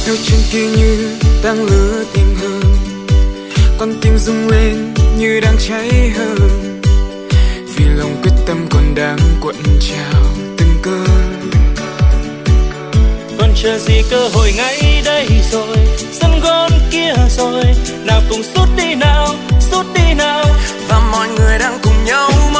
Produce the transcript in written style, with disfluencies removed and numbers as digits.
đôi chân kia như đang lửa tìm hương, con tim rung lên như đang cháy hơn, vì lòng quyết tâm còn đang cuộn trào từng cơn. Còn chờ gì, cơ hội ngay đây rồi, sân gôn kia rồi, nào cùng sút đi nào, sút đi nào. Và mọi người đang cùng nhau